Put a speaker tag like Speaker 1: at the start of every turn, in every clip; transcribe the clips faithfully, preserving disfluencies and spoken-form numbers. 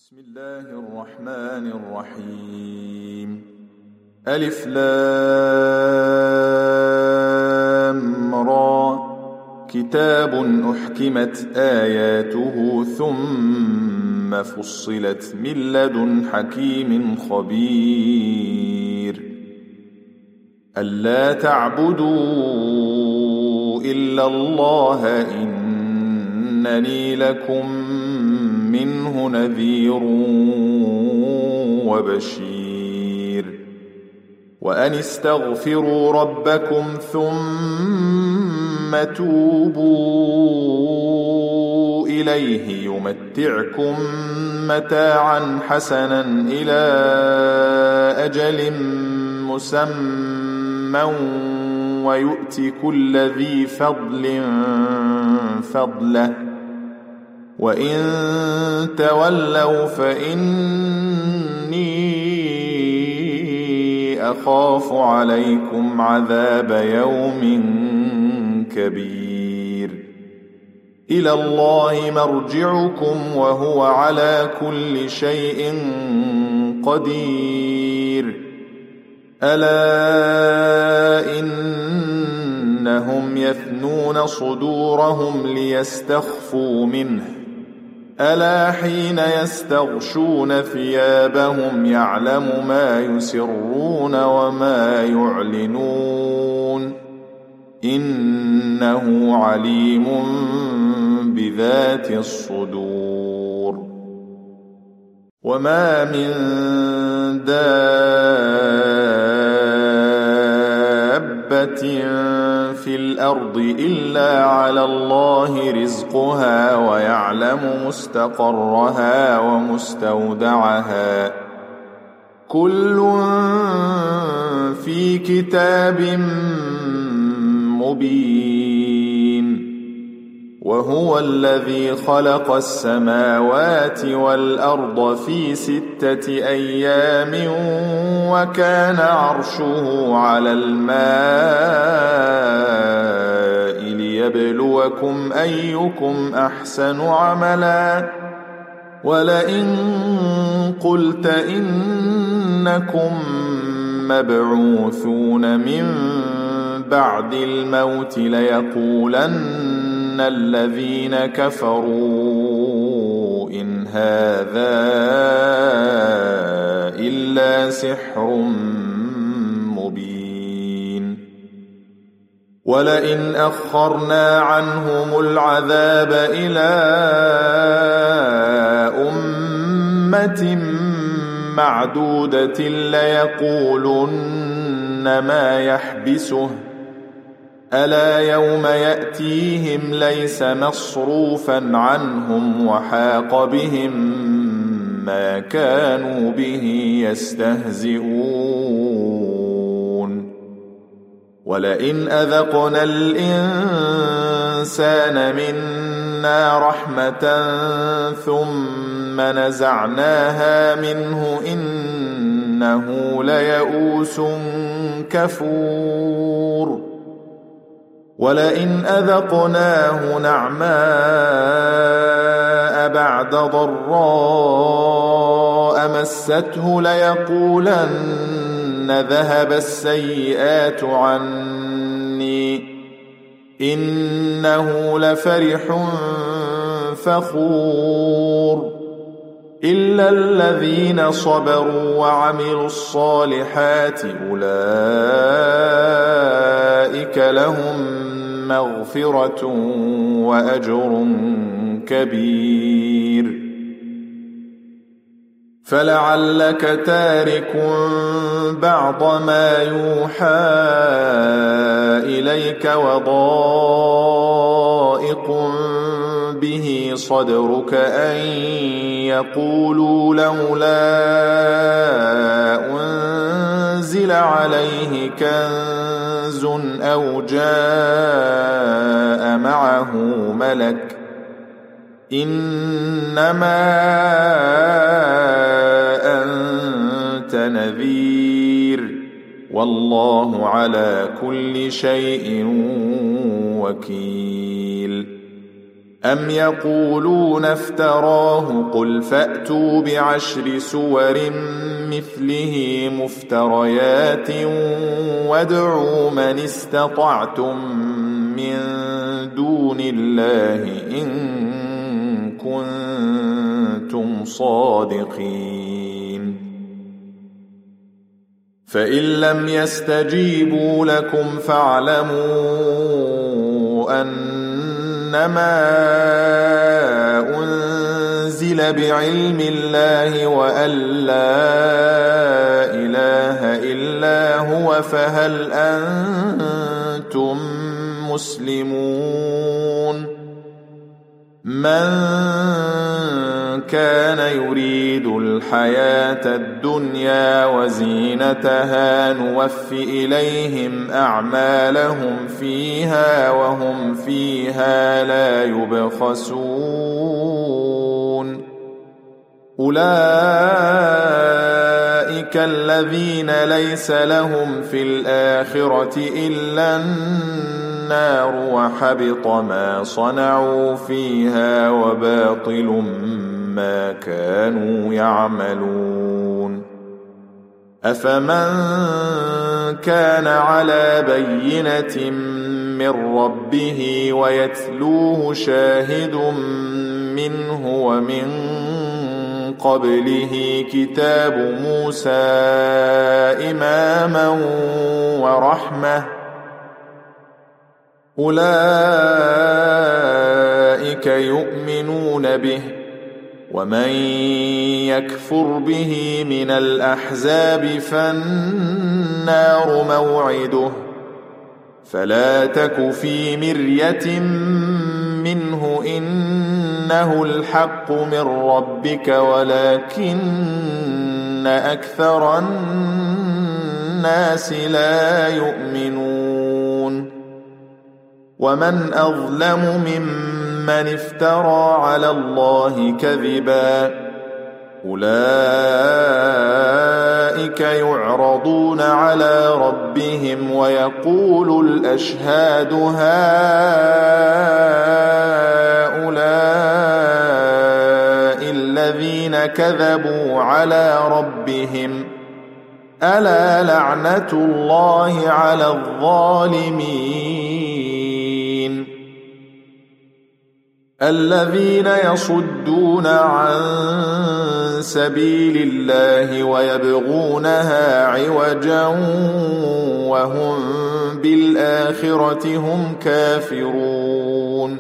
Speaker 1: بسم الله الرحمن الرحيم. ألف لام را. كتاب أحكمت آياته ثم فصلت من لدن حكيم خبير. ألا تعبدوا إلا الله إنني لكم منه نذير وبشير. وأن استغفروا ربكم ثم توبوا إليه يمتعكم متاعا حسنا إلى أجل مسمى ويؤتي كل ذي فضل فضله وإن تولوا فإني أخاف عليكم عذاب يوم كبير. إلى الله مرجعكم وهو على كل شيء قدير. ألا إنهم يثنون صدورهم ليستخفوا منه ألا حين يستغشون ثيابهم يعلم ما يسرون وما يعلنون إنه عليم بذات الصدور. وما من دابة في الأرض إلا على الله رزقها ويعلم مستقرها ومستودعها كل في كتاب مبين. وهو الذي خلق السماوات والأرض في ستة أيام وكان عرشه على الماء ليبلوكم أيكم أحسن عملا. ولئن قلت إنكم مبعوثون من بعد الموت ليقولن الذين كفروا إن هذا إلا سحر مبين. ولئن أخرنا عنهم العذاب إلى أمة معدودة ليقولن ما يحبسه ألا يوم يأتيهم ليس مصروفا عنهم وحاق بهم ما كانوا به يستهزئون. ولئن أذقنا الإنسان منا رحمة ثم نزعناها منه إنه ليئوس كفور. ولئن أذقناه نعماء بعد ضراء مسته ليقولن ذهب السيئات عني إنه لفرح فخور. إلا الذين صبروا وعملوا الصالحات أولئك لهم مغفرة وأجر كبير. فلعلك تارك بعض ما يوحى إليك وضائق به صدرك أن يقولوا لولا أنزل عليه كنز أو جاء معه ملك إنما أنت نذير والله على كل شيء وكيل. أم يقولون افتراه قل فأتوا بعشر سور مثله مفتريات وادعوا من استطعتم من دون الله إن كنتم صادقين فإن لم يستجيبوا لكم فاعلموا أنما أنزل بعلم الله وأن لا إله إلا هو فهل أنتم مسلمون من كان يريد الحياة الدنيا وزينتها نوف إليهم أعمالهم فيها وهم فيها لا يبخسون أولئك الذين ليس لهم في الآخرة إلا النار وحبط ما صنعوا فيها وباطل ما كانوا يعملون أفمن كان على بينة من ربه ويتلوه شاهد منه ومن قبله كتاب موسى إماما ورحمة أولئك يؤمنون به ومن يكفر به من الأحزاب فالنار موعده فلا تك في مرية منه إنه الحق من ربك ولكن أكثر الناس لا يؤمنون ومن أظلم ممن افترى على الله كذبا أولئك يعرضون على ربهم ويقول الأشهاد هؤلاء الذين كذبوا على ربهم ألا لعنة الله على الظالمين الذين يصدون عن سبيل الله ويبغونها عوجا وهم بالآخرة هم كافرون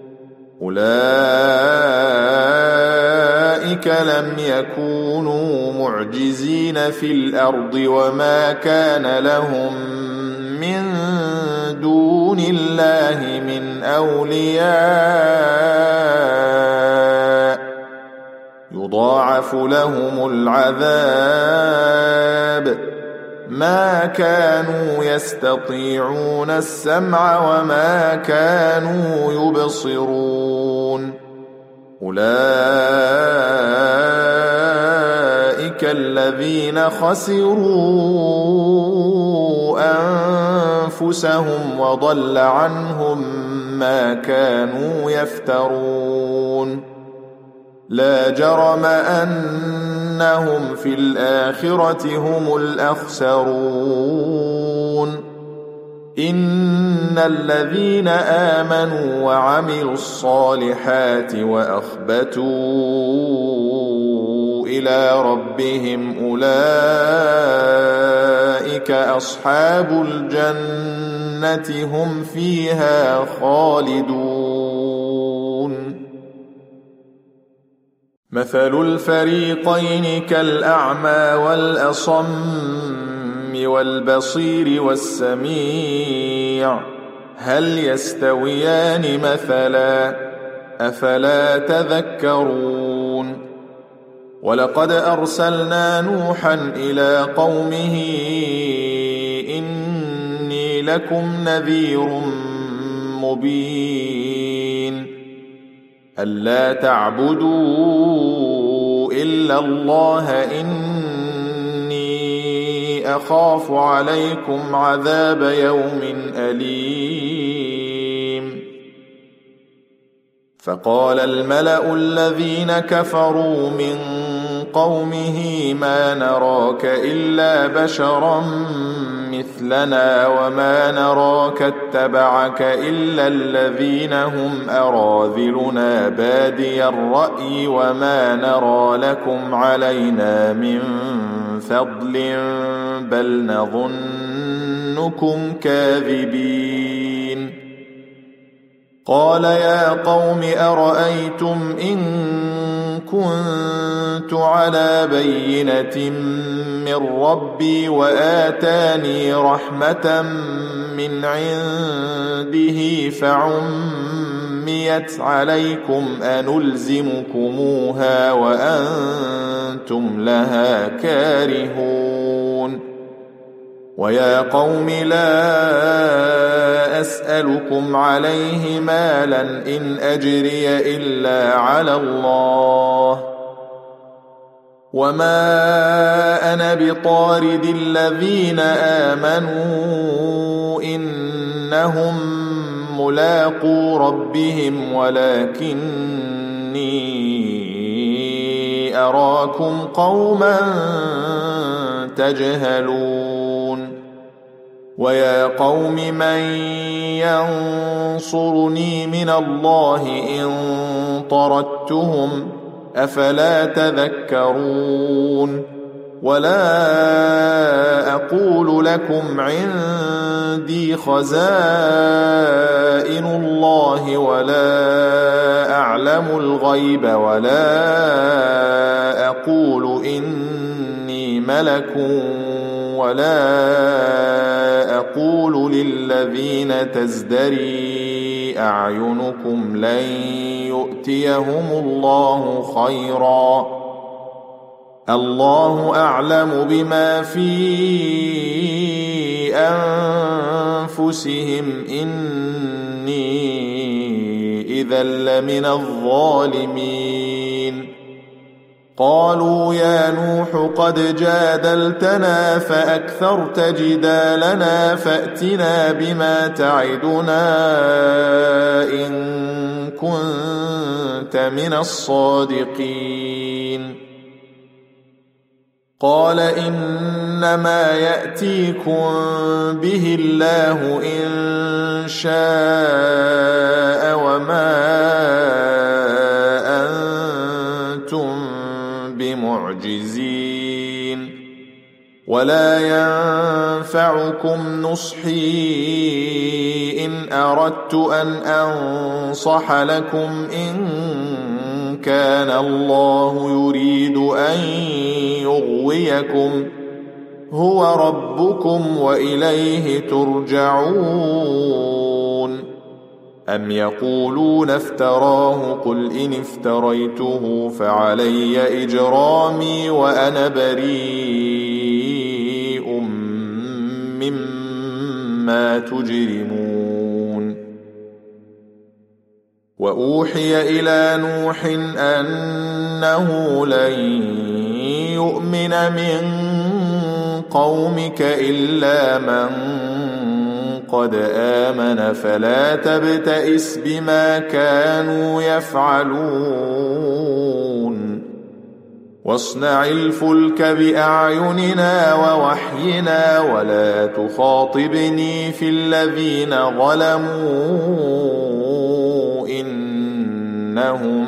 Speaker 1: أولئك لم يكونوا معجزين في الأرض وما كان لهم من دون الله من أولياء يضاعف لهم العذاب ما كانوا يستطيعون السمع وما كانوا يبصرون أولئك الذين خسروا أنفسهم وضل عنهم ما كانوا يفترون لا جرم أنهم في الآخرة هم الأخسرون إن الذين آمنوا وعملوا الصالحات وأخبتوا إلى ربهم أولئك أصحاب الجنة هم فيها خالدون مثل الفريقين كالأعمى والأصم والبصير والسميع هل يستويان مثلا أفلا تذكرون ولقد أرسلنا نوحا إلى قومه إني لكم نذير مبين ألا تعبدوا إلا الله إني أخاف عليكم عذاب يوم أليم فقال الملأ الذين كفروا من قومه ما نراك إلا بشرا مثلنا وما نراك اتبعك إلا الذين هم أراذلنا بادي الرأي وما نرى لكم علينا من فضل بل نظنكم كاذبين. قال يا قوم أرأيتم إن كنت على بينة من ربي وآتاني رحمة من عنده فعميت عليكم أنلزمكموها وأنتم لها كارهون. ويا قوم لا أسألكم عليه مالا إن أجري إلا على الله وما أنا بطارد الذين آمنوا إنهم ملاقو ربهم ولكني أراكم قوما تجهلون. ويا قوم من ينصرني من الله إن طردتهم أفلا تذكرون. ولا أقول لكم عندي خزائن الله ولا أعلم الغيب ولا أقول إني ملك ولا أقول للذين تزدري أعينكم لن يؤتيهم الله خيرا الله أعلم بما في أنفسهم إني إذا لمن الظالمين. قالوا يا نوح قد جادلتنا فأكثرت جدالنا فأتنا بما تعدنا إن كنت من الصادقين. قال إنما يأتيكم به الله إن شاء وما أنتم بمعجزين ولا ينفعكم نصحي إن أردت أن أنصح لكم إن كان الله يريد أن يغويكم هو ربكم وإليه ترجعون. أم يقولون افتراه قل إن افتريته فعلي إجرامي وأنا بريء مما تجرمون. وأوحي إلى نوح أنه لن يؤمن من قومك إلا من قد آمن فلا تبتئس بما كانوا يفعلون. واصنع الفلك بأعيننا ووحينا ولا تخاطبني في الذين ظلموا إنهم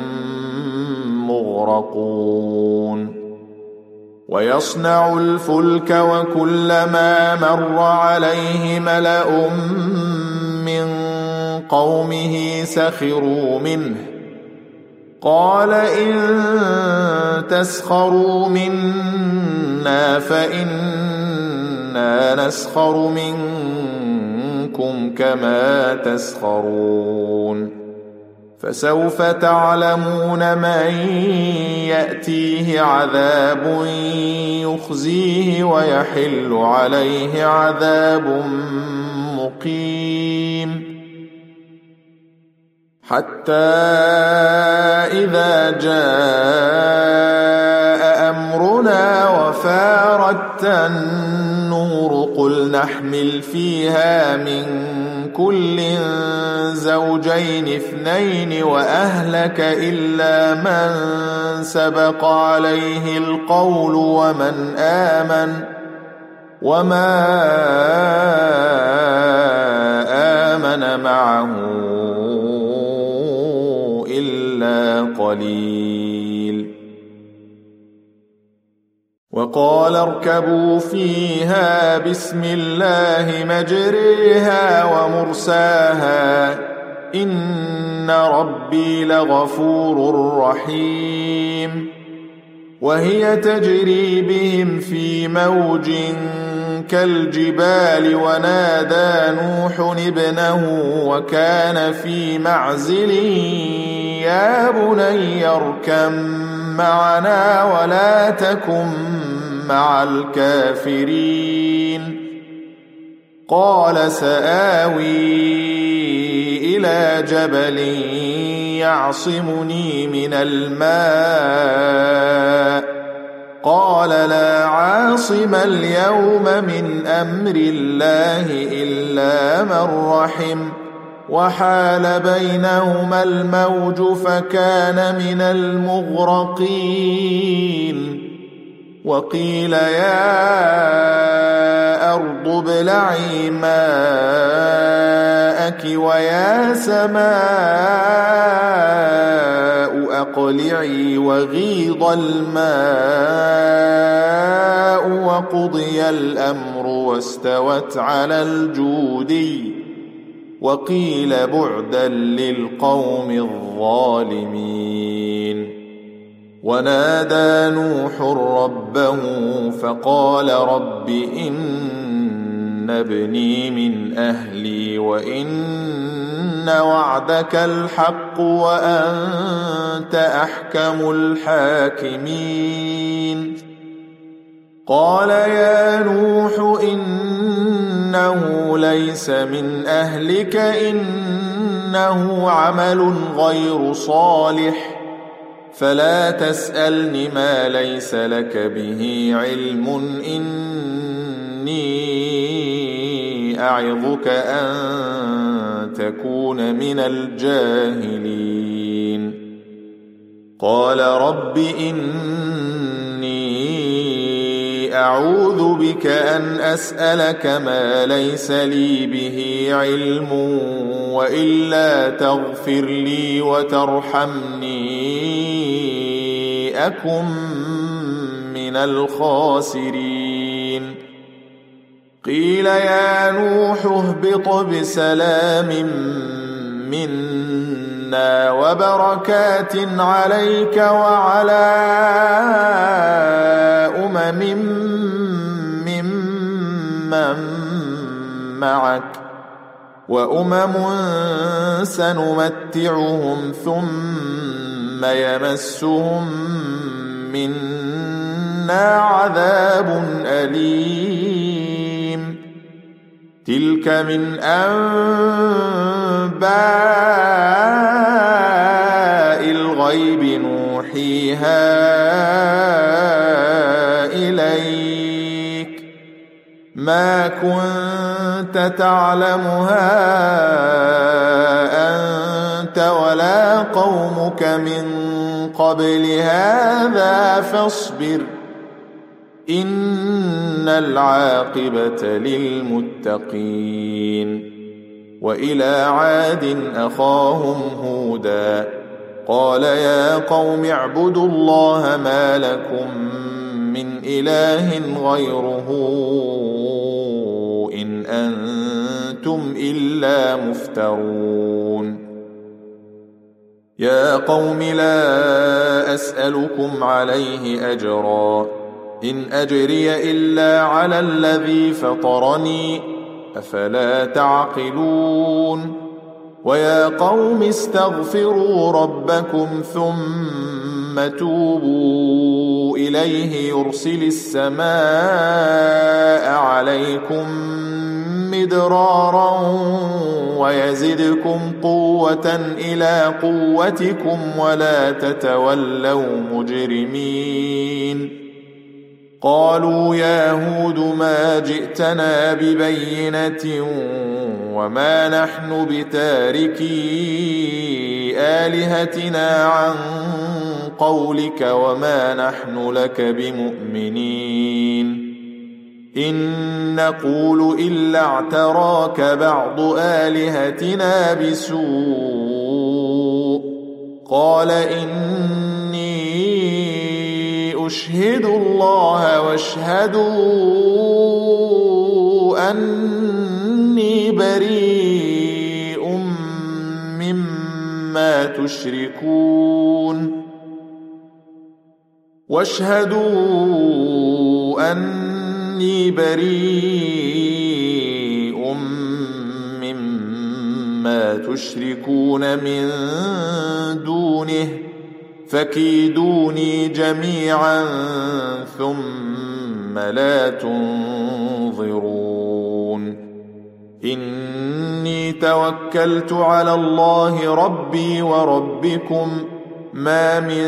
Speaker 1: مغرقون. ويصنع الفلك وكلما مر عليه ملأ من قومه سخروا منه قال إن تسخروا منا فإنا نسخر منكم كما تسخرون. فسوف تعلمون من يأتيه عذاب يخزيه ويحل عليه عذاب مقيم. حتى إذا جاء أمرنا وفارت النور قل نحمل فيها من كل زوجين اثنين وأهلك إلا من سبق عليه القول ومن آمن وما آمن معه إلا قليل. وقال اركبوا فيها بسم الله مجريها ومرساها إن ربي لغفور رحيم. وهي تجري بهم في موج كالجبال ونادى نوح ابنه وكان في معزل يا بني اركب معنا ولا تكن مع الكافرين. قال سآوي إلى جبل يعصمني من الماء قال لا عاصم اليوم من أمر الله إلا من رحم وحال بينهما الموج فكان من المغرقين. وقيل يا أرض ابلعي ماءك ويا سماء أقلعي وغيض الماء وقضي الأمر واستوت على الجودي وقيل بعدا للقوم الظالمين. ونادى نوح ربه فقال رب إن ابني من أهلي وإن وعدك الحق وأنت أحكم الحاكمين. قال يا نوح إنه ليس من أهلك إنه عمل غير صالح فلا تسألني ما ليس لك به علم إني أعظك أن تكون من الجاهلين. قال رب إني أعوذ بك أن أسألك ما ليس لي به علم وإلا تغفر لي وترحمني أكن من الخاسرين. قيل يا نوح اهبط بسلام منا وبركات عليك وعلى أمم ممن معك وأمم سنمتعهم ثم يمسهم منا عذاب أليم. تلك من أنباء الغيب نوحيها إليك ما كنت تعلمها أنت ولا قومك من قبل هذا فاصبر إن العاقبة للمتقين. وإلى عاد أخاهم هودا قال يا قوم اعبدوا الله ما لكم من إله غيره إن أنتم إلا مفترون. يا قوم لا أسألكم عليه أجرا إن أجري إلا على الذي فطرني أفلا تعقلون. ويا قوم استغفروا ربكم ثم توبوا إليه يرسل السماء عليكم مدرارا ويزدكم قوة إلى قوتكم ولا تتولوا مجرمين. قالوا يا هود ما جئتنا ببينة وما نحن بتاركي آلهتنا عن قولك وما نحن لك بمؤمنين إن نقول إلا اعتراك بعض آلهتنا بسوء قال إني أشهد الله واشهدوا أني بريء مما تشركون واشهدوا أني بريء مما تشركون من دونه فكيدوني جميعا ثم لا تنظرون إني توكلت على الله ربي وربكم ما من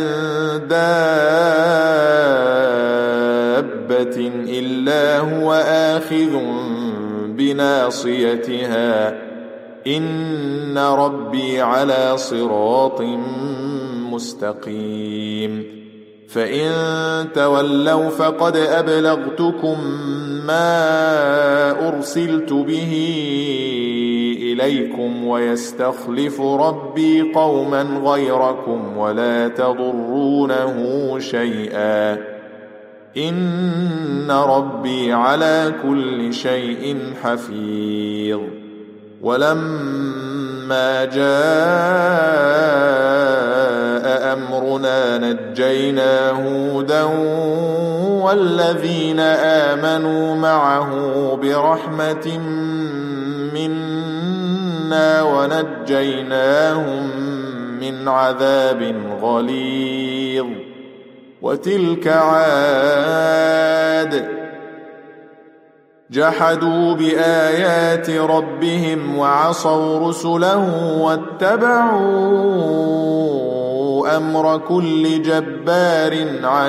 Speaker 1: دابة إلا هو آخذ بناصيتها إن ربي على صراط مستقيم فإن تولوا فقد أبلغتكم ما أرسلت به إليكم ويستخلف ربي قوما غيركم ولا تضرونه شيئا إن ربي على كل شيء حفيظ ولما جاء أمرنا نجينا هودا والذين آمنوا معه برحمة منا ونجيناهم من عذاب غليظ وتلك عاد جحدوا بآيات ربهم وعصوا رسله واتبعوا أمر كل جبار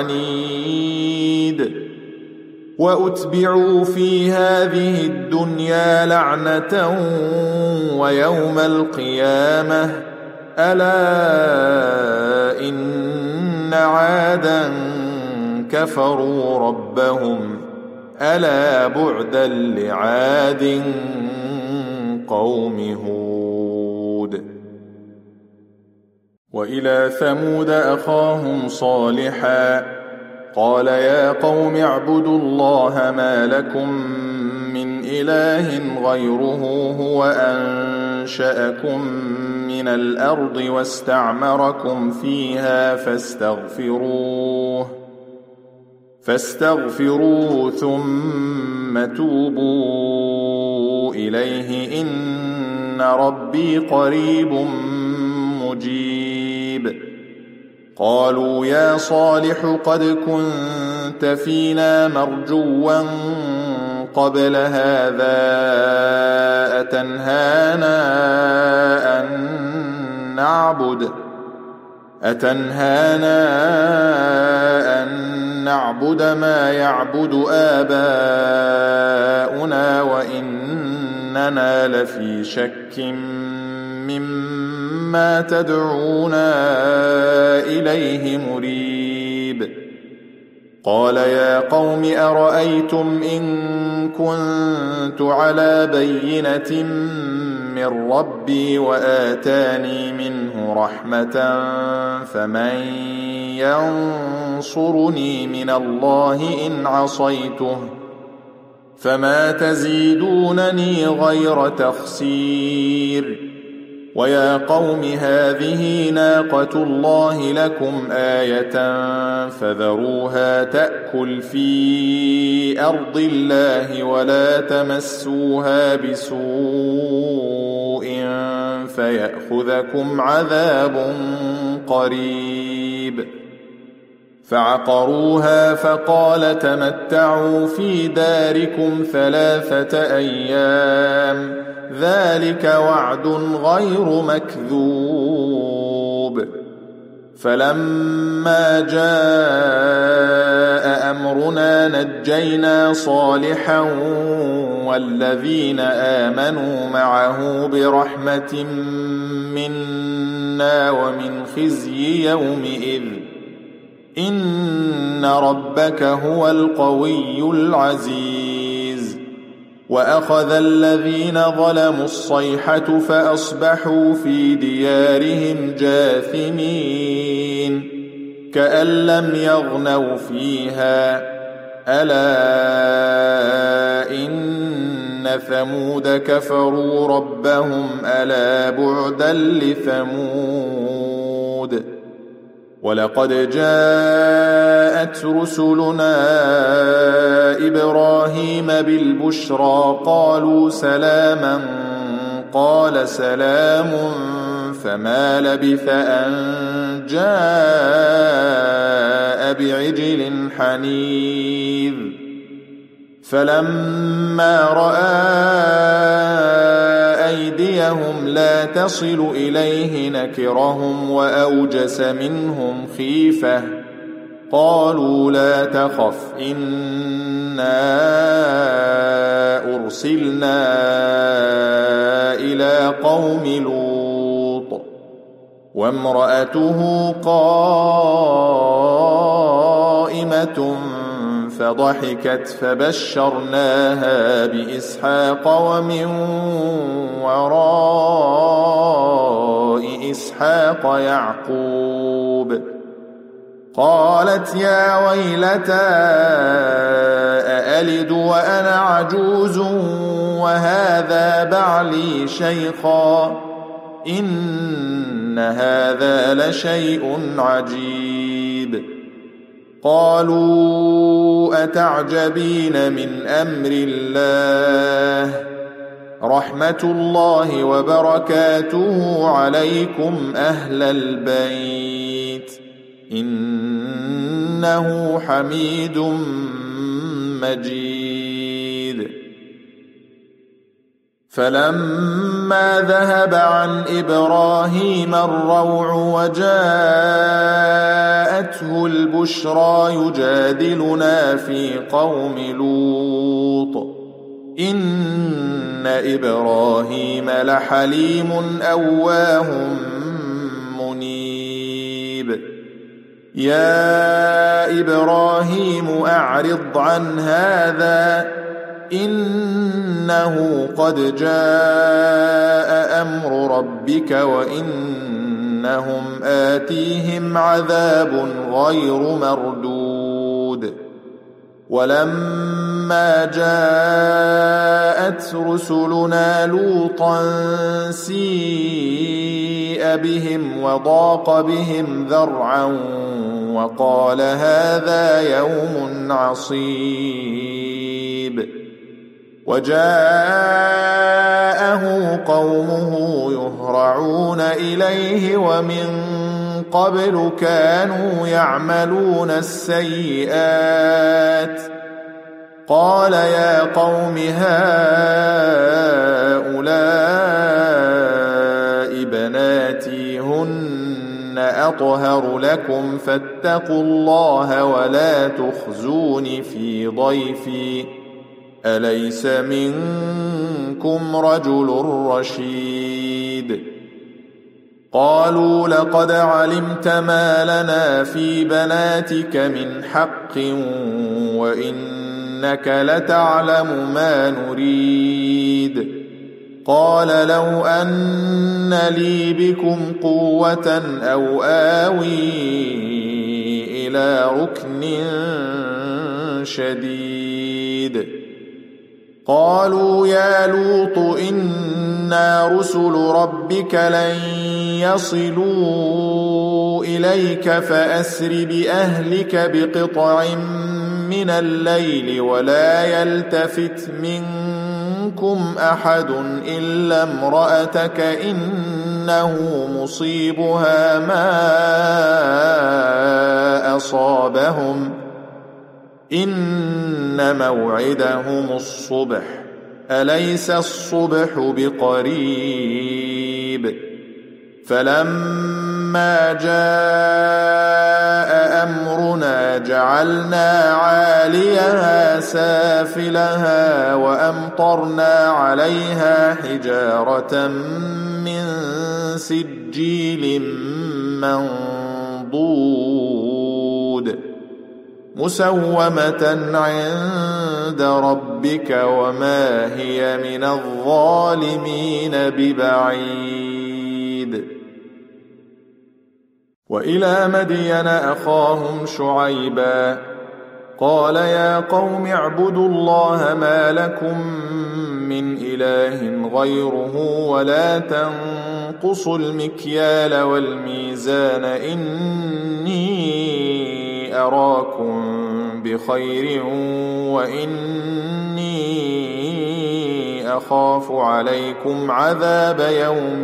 Speaker 1: عنيد وأتبعوا في هذه الدنيا لعنة ويوم القيامة ألا إن عادا كفروا ربهم ألا بعدا لعاد قوم هود وإلى ثمود أخاهم صالحا قال يا قوم اعبدوا الله ما لكم من إله غيره هو أنشأكم من الأرض واستعمركم فيها فاستغفروه فاستغفروه ثم توبوا إليه إن ربي قريب مجيب قالوا يا صالح قد كنت فينا مرجوا قبل هذا أتنهانا أن نعبد أتنهانا أن نعبد ما يعبد آباؤنا وإننا لفي شك مما تدعونا إليه مريب قال يا قوم أرأيتم إن كنت على بينة من ربي وآتاني منه رحمة فمن ينصرني من الله إن عصيته فما تزيدونني غير تخسير ويا قوم هذه ناقة الله لكم آية فذروها تأكل في أرض الله ولا تمسوها بسوء فيأخذكم عذاب قريب فعقروها فقال تمتعوا في داركم ثلاثة أيام ذلك وعد غير مكذوب فلما جاء أمرنا نجينا صالحا والذين آمنوا معه برحمة منا ومن خزي يومئذ إن ربك هو القوي العزيز. وأخذ الذين ظلموا الصيحة فأصبحوا في ديارهم جاثمين كأن لم يغنوا فيها ألا إن ثمود كفروا ربهم ألا بعدا لثمود. ولقد جاءت رسلنا إبراهيم بالبشرى قالوا سلاما قال سلام فما لبث أن جاء بعجل حنيذ. فلما رأى أيديهم لا تصل إليه نكرهم وأوجس منهم خيفة قالوا لا تخف إنا أرسلنا إلى قوم لوط وامرأته قائمة فضحكت فبشرناها بإسحاق ومن وراء إسحاق يعقوب. قالت يا ويلتى أألد وأنا عجوز وهذا بعلي شيخا إن هذا لشيء عجيب. قالوا أتعجبين من أمر الله رحمة الله وبركاته عليكم أهل البيت إنه حميد مجيد. فلما ذهب عن إبراهيم الروع وجاءته البشرى يجادلنا في قوم لوط إن إبراهيم لحليم أواه منيب. يا إبراهيم أعرض عن هذا إنه قد جاء أمر ربك وإنهم آتيهم عذاب غير مردود. ولما جاءت رسلنا لوطا سيء بهم وضاق بهم ذرعا وقال هذا يوم عصيب. وجاءه قومه يهرعون إليه ومن قبل كانوا يعملون السيئات قال يا قوم هؤلاء بناتي هن أطهر لكم فاتقوا الله ولا تخزون في ضيفي أليس منكم رجل رشيد. قالوا لقد علمت ما لنا في بناتك من حق وإنك لتعلم ما نريد. قال لو أن لي بكم قوة أو آوي إلى ركن شديد. قالوا يا لوط إنا رسل ربك لن يصلوا إليك فأسر بأهلك بقطع من الليل ولا يلتفت منكم أحد إلا امرأتك إنه مصيبها ما أصابهم إن موعدهم الصبح أليس الصبح بقريب. فلما جاء أمرنا جعلنا عاليها سافلها وأمطرنا عليها حجارة من سجيل منضود مسومة عند ربك وما هي من الظالمين ببعيد. وإلى مدين أخاهم شعيبا قال يا قوم اعبدوا الله ما لكم من إله غيره ولا تنقصوا المكيال والميزان إني أراكم بخير وإني أخاف عليكم عذاب يوم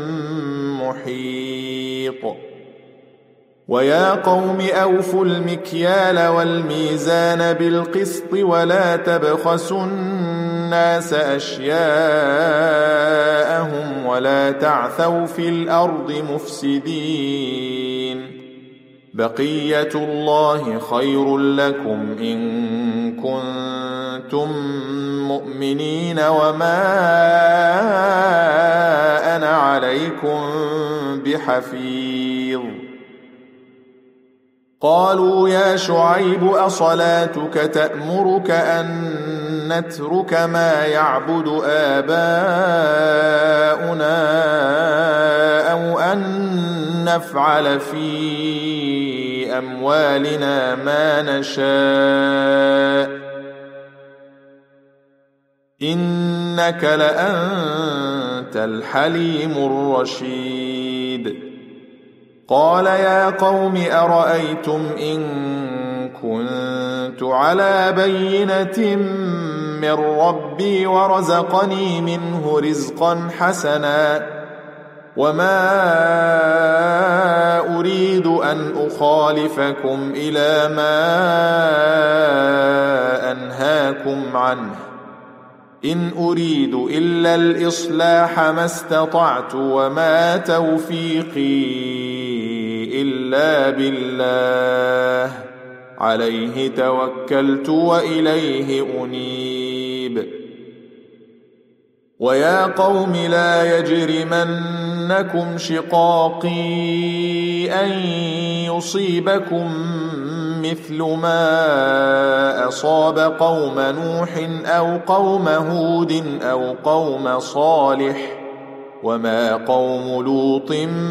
Speaker 1: محيط. ويا قوم أوفوا المكيال والميزان بالقسط ولا تبخسوا الناس أشياءهم ولا تعثوا في الأرض مفسدين. بقية الله خير لكم إن كنتم مؤمنين وما أنا عليكم بحفيظ. قالوا يا شعيب أصلاتك تأمرك أن نترك ما يعبد آباؤنا أو أن نفعل في أموالنا ما نشاء إنك لأنت الحليم الرشيد. قال يا قوم أرأيتم إن كنت على بينة من ربي ورزقني منه رزقا حسنا وما أريد أن أخالفكم إلى ما أنهاكم عنه إن أريد إلا الإصلاح ما استطعت وما توفيقي إلا بالله عليه توكلت وإليه أنيب. ويا قوم لا يجرمنكم شقاقي أن يصيبكم مثل ما أصاب قوم نوح أو قوم هود أو قوم صالح وما قوم لوط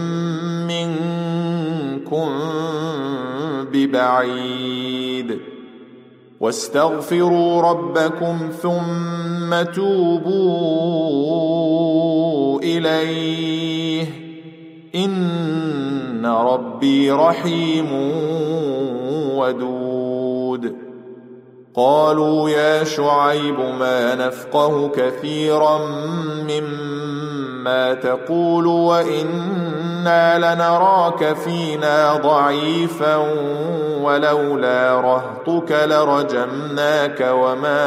Speaker 1: منكم ببعيد. واستغفروا ربكم ثم توبوا إليه إن ربي رحيم ودود. قالوا يا شعيب ما نفقه كثيرا مما تقول وإنا لنراك فينا ضعيفا ولولا رهطك لرجمناك وما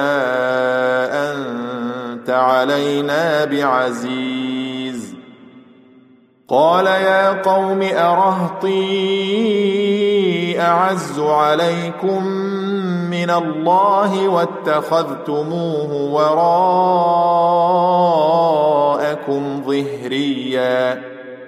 Speaker 1: أنت علينا بعزيز. قال يا قوم أرهطي أعز عليكم من الله واتخذتموه وراءكم ظهريا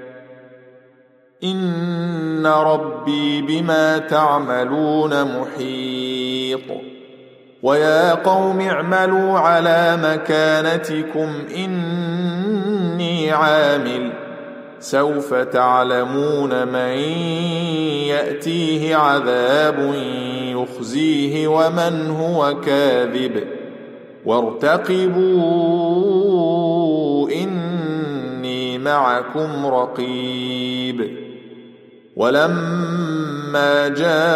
Speaker 1: إن ربي بما تعملون محيط. ويا قوم اعملوا على مكانتكم إني عامل سوف تعلمون من يأتيه عذاب يخزيه ومن هو كاذب وارتقبوا إني معكم رقيب. ولما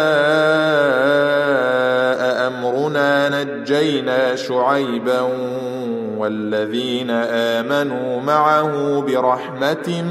Speaker 1: جاء أمرنا نجينا شعيبا والذين آمنوا معه برحمة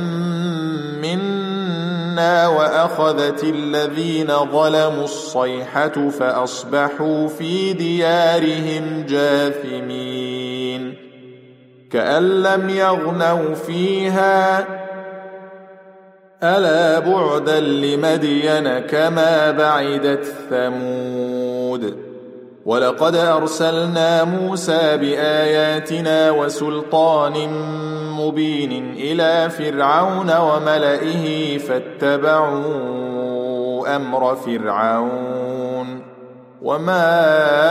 Speaker 1: منا وأخذت الذين ظلموا الصيحة فأصبحوا في ديارهم جاثمين كأن لم يغنوا فيها ألا بعدا لمدين كما بعدت ثمود ولقد أرسلنا موسى بآياتنا وسلطان مبين إلى فرعون وملئه فاتبعوا أمر فرعون وما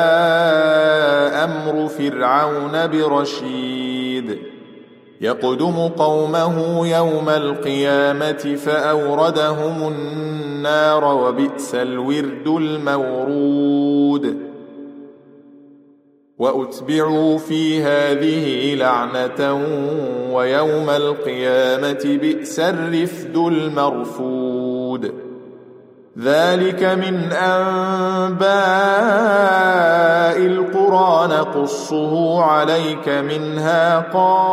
Speaker 1: أمر فرعون برشيد يقدم قومه يوم القيامة فأوردهم النار وبئس الورد المورود وأتبعوا في هذه لعنة ويوم القيامة بئس الرفد المرفود ذلك من أنباء القرى نقصه عليك منها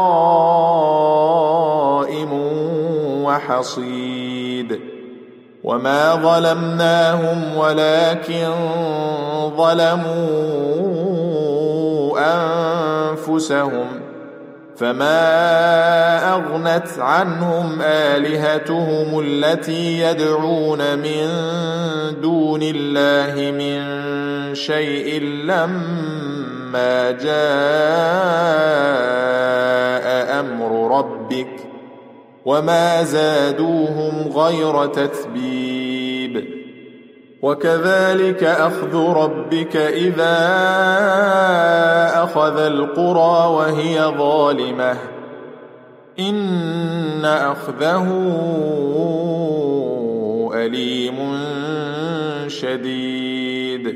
Speaker 1: قائم وحصيد وما ظلمناهم ولكن ظلموا أنفسهم فما أغنت عنهم آلهتهم التي يدعون من دون الله من شيء لما جاء أمر ربك وما زادوهم غير تتبيب وكذلك أخذ ربك إذا أخذ القرى وهي ظالمة إن أخذه أليم شديد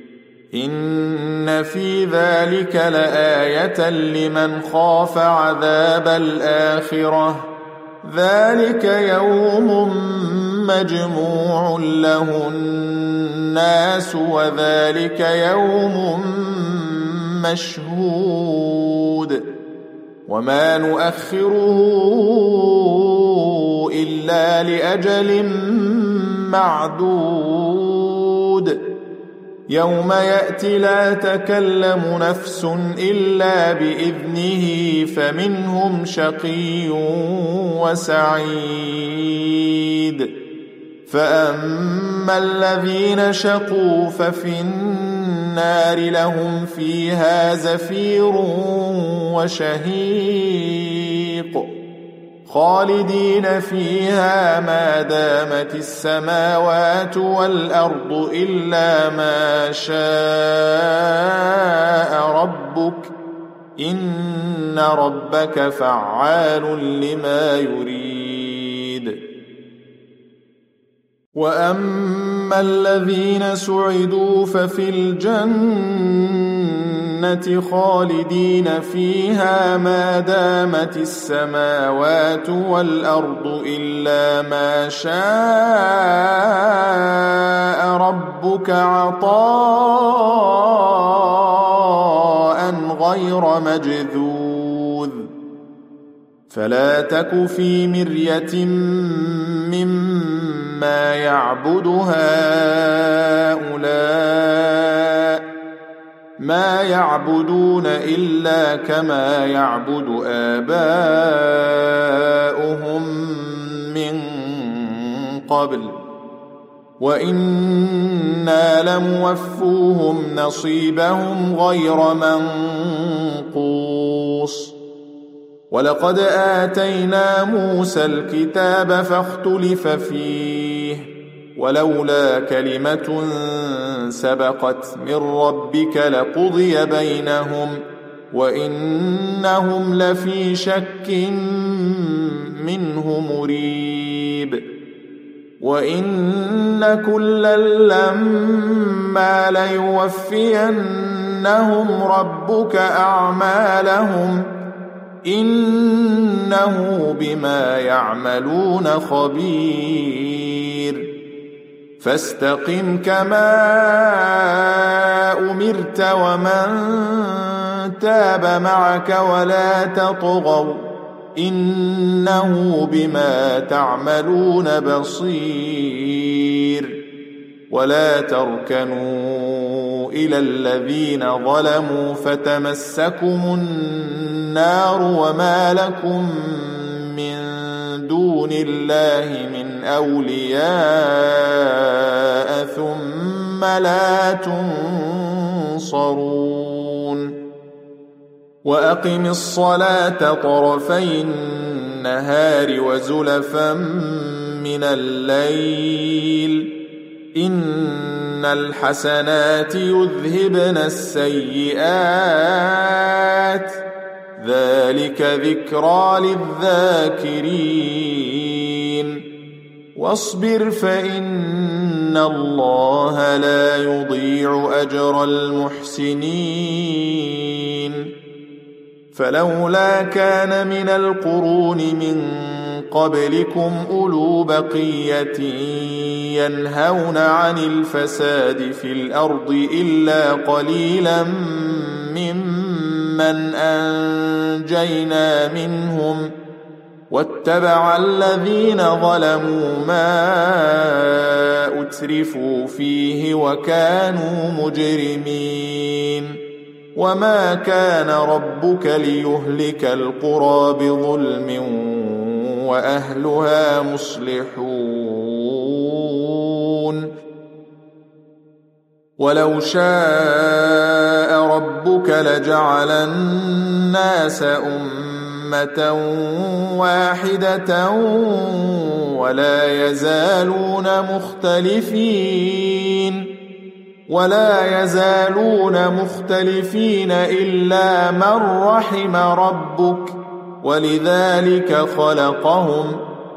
Speaker 1: إن في ذلك لآية لمن خاف عذاب الآخرة ذلك يوم مجموع له الناس وذلك يوم مشهود وما نؤخره إلا لأجل معدود يوم يأتي لا تكلم نفس إلا بإذنه فمنهم شقي وسعيد فأما الذين شقوا ففي النار لهم فيها زفير وشهيق خالدين فيها ما دامت السماوات والأرض إلا ما شاء ربك إن ربك فعال لما يريد وأما الذين سعدوا ففي الجنة خالدين فيها ما دامت السماوات والأرض إلا ما شاء ربك عطاء غير مجذوذ فلا تك في مرية مما يعبد هؤلاء ما يعبدون إلا كما يعبد آباؤهم من قبل وإنا لموفوهم نصيبهم غير منقوص ولقد آتينا موسى الكتاب فاختلف فيه ولولا كلمة سبقت من ربك لقضي بينهم وإنهم لفي شك منه مريب وإن كلا لما ليوفينهم ربك أعمالهم إنه بما يعملون خبير فاستقم كما أمرت ومن تاب معك ولا تطغوا إنه بما تعملون بصير ولا تركنوا إلى الذين ظلموا فتمسكم النار وما لكم من دون الله من أولياء ثم لا تنصرون وأقم الصلاة طرفي النهار وزلفا من الليل إن الحسنات يذهبن السيئات ذلك ذكرى للذاكرين واصبر فإن الله لا يضيع أجر المحسنين فلولا كان من القرون من قبلكم أولو بقية ينهون عن الفساد في الأرض إلا قليلا ممن أنجينا منهم واتبع الذين ظلموا ما أترفوا فيه وكانوا مجرمين وما كان ربك ليهلك القرى بظلم وأهلها مصلحون ولو شاء ربك لجعل الناس أمة واحدة ولا يزالون مختلفين ولا يزالون مختلفين إلا من رحم ربك ولذلك خلقهم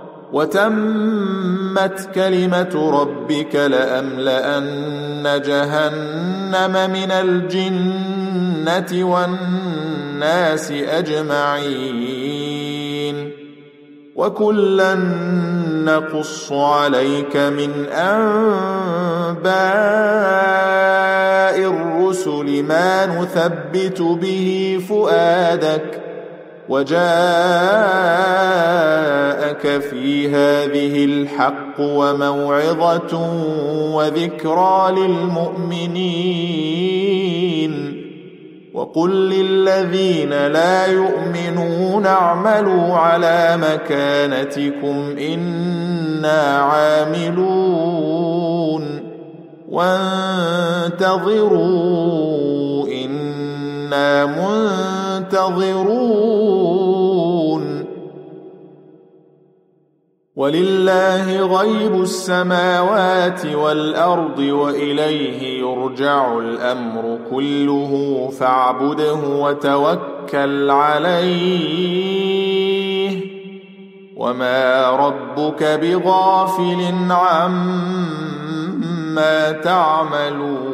Speaker 1: وتمت كلمة ربك لأملأن جهنم من الجنة والناس أجمعين وكلا نقص عليك من أنباء الرسل ما نثبت به فؤادك وجاءك في هذه الحق وموعظة وذكرى للمؤمنين وقل للذين لا يؤمنون اعملوا على مكانتكم إنا عاملون وانتظروا إنا منتظرون ولله غيب السماوات والأرض وإليه يرجع الأمر كله فاعبده وتوكل عليه وما ربك بغافل عما تعملون